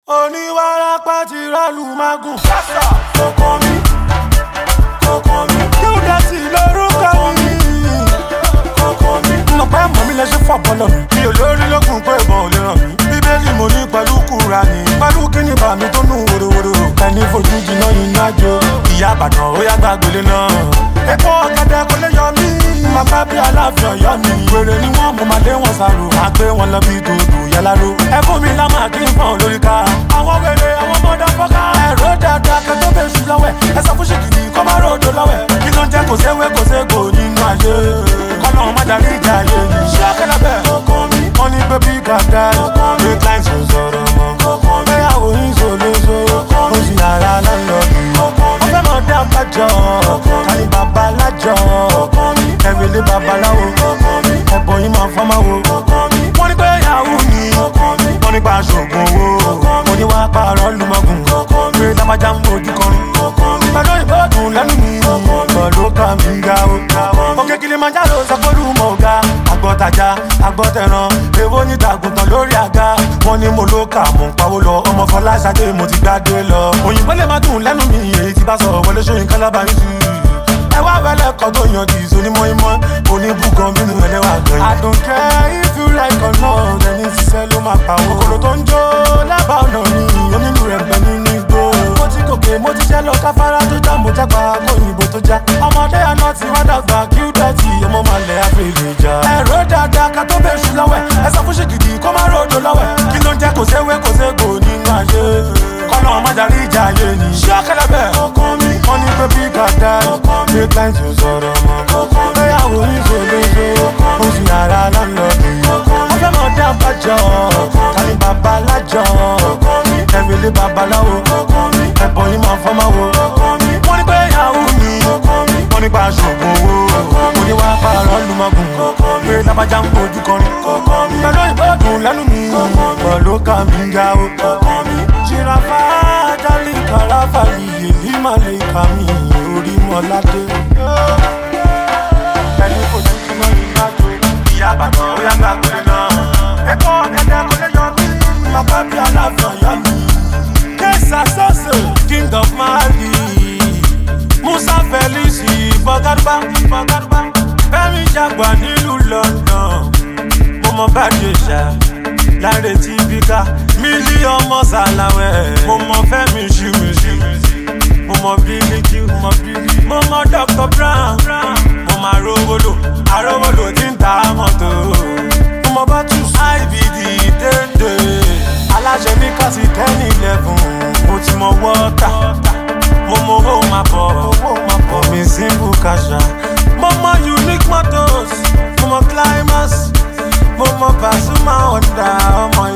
Oníwàrápá ti rálù mágùn. Kókó mi. Yóò dá sí lórúkọ mi. Kókó mi. Mo pẹ́ mọ̀ mi lẹ ṣe fọ́ bọ́lọ̀ mi. Mi ò lórí lókun pé ìbọn ò lè ràn mí. Bíbélì mo ní pẹ̀lú Kùránì. Pẹ̀lú kíní bá mi tó nù wòrowòro. Ẹni fojú jìnnà yìí nájò. Ìyá Ìbàdàn ó yá gbàgbélé náà. Ẹ̀kọ́ ọ̀gẹ̀dẹ̀ kò lè yọ mí. Bàbá bí Aláàfin Ọ̀yọ́ mi. Wèrè ni wọ́n mo máa lé wọn sàrò. Máa gbé wọn lọ bí dòdò yáláró. Ẹ fún mi lámà kí n fọ́n lórí ká. Àwọn wèrè àwọn mọ́dà fọ́ká. Ẹ̀rọ dáadáa kẹ́tọ́ bẹ̀ ṣù lọ́wẹ̀. Ẹ sọ fún ṣèkìtì kọ́ máa ròdò lọ́wẹ̀. Kí ló ń jẹ́ kò séwé kò ségò nínú ayé. Kọ́nà má darí ìjà ayé mi. Ṣé ọ̀kẹ́lẹ́ bẹ̀? Wọ́n ní pé bí gàdá. Great lines ò sọ̀rọ̀ mọ́. Bẹ́yàwó yín ṣòlóṣo. Ó sì yàrá lálọ́ọ̀dù. Ó fẹ́ mọ̀ dá bàjọ́. Kàní bàbá lájọ́. Ẹ̀rẹ̀lẹ̀ babaláwo. Ẹ̀bọ̀ yín máa fọ́ máa wo. Wọ́n ní pé yàwó ni. Wọ́n ní pa aṣògùn owó. Mo ní wá pààrọ̀ lùmọ̀gùn. Pé lápájá ń mojú kọrin. Pẹ̀lú ìbọ̀dùn lẹ́nu mi. Pẹ̀lú ká mi ga o. Òkè Kilimanjaro sọ pé olúmọ̀ ọ̀gá. Àgbọ̀tajà, àgbọ̀tẹ̀ràn. Èwo ní tàgùntàn lórí àga. Wọ́n ní mo ló kà mò ń pawó lọ. Ọmọ Fọláṣadé mo ti gbádé lọ. Òyìnbó lè má dùn lẹ́nu mi. Èyí ti bá sọ̀rọ̀ Wọlé Ṣóyínká lábàáyé sí. Ẹ wá wẹ́lẹ̀ kan tó yan jìsọ ní mọ́ímọ́. Oníbùgàn bínú ẹlẹ́wà gan. I don't care if you like or not. Ẹni ṣiṣẹ́ ló máa pawó. Kòkòrò tó ń jó lábàá ọ̀nà ni. Onílù rẹ̀ bẹ̀ nínú igbó. Mo ti gòkè mo ti ṣẹ́ lọ káfárá tó já mo jápa kóyìnbó tó já. Ọmọdé àná ti wá dàgbà kí ó dẹ̀tì ọmọ máa lẹ̀ àfẹ́lẹ̀ já. Ẹ̀rọ dáadáa ká tó bẹ̀ ṣù lọ́wẹ̀. Ẹ sọ fún ṣèkìtì kó má ròdò lọ́wẹ̀. Kí ló ń jẹ́ kò séwé kò ségò nínú ayé. Kọ́nà má darí ìjà ayé ni. Ṣé ọ̀kẹ́lẹ́ bẹ̀? Wọ́n ní pé bí gàdá. Great lines ò sọ̀rọ̀ mọ́. Bẹ́yàwó yín ṣòlóṣo. Ó sì yàrá lálọ́ọ̀dù. Ó fẹ́ mọ̀ dá bàjọ́. Kàní bàbá lájọ́. Ẹ̀rẹ̀lẹ̀ babaláwo. Ẹ̀bọ̀ yín máa fọ́ máa wo. Wọ́n ní pé yàwó ni. Wọ́n ní pa aṣògùn owó. Mo ní wá pààrọ̀ lùmọ̀gùn. Pé lápájá ń mojú kọrin. Pẹ̀lú ìbọ̀dùn lẹ́nu mi. Pẹ̀lú ká mi ga o. Jìràfà dálí kàràfà yìí má lè kà mí orí mọ́ládé. Ẹni kò sí kí wọ́n yìí má tó. Ìyá Ìbàdàn ó yá gbàgbé náà. Ẹ̀kọ́ ọ̀gẹ̀dẹ̀ kò lè yọ mí. Bàbá bí Aláàfin Ọ̀yọ́ mi. Kẹ́sà sọ́sẹ̀ King of Mali. Musa Felix Fọgárúbá. Fẹ́mi Jàgbá nílùú London. Mo mọ Bàdé ṣá. Láre tí bíkà. Mílíọ̀nù ọmọ Sàláwẹ̀. Mo mọ Fẹ́mi ṣíwìṣí. Mo mọ Bílíkì. Mo mọ Dr. Brown. Mo mọ Arówólò tí ń ta mọ́tò. Mo mọ Bátús IBD dédé. Aláṣẹ ní kásì 10-11. Mo ti mọ wọ́tà. Mo mọ owó máa bọ̀. Omi simple kasha. Mo mọ Unique Motors. Mo mọ Climax. Mo mọ Pasuma Honda. Ọmọ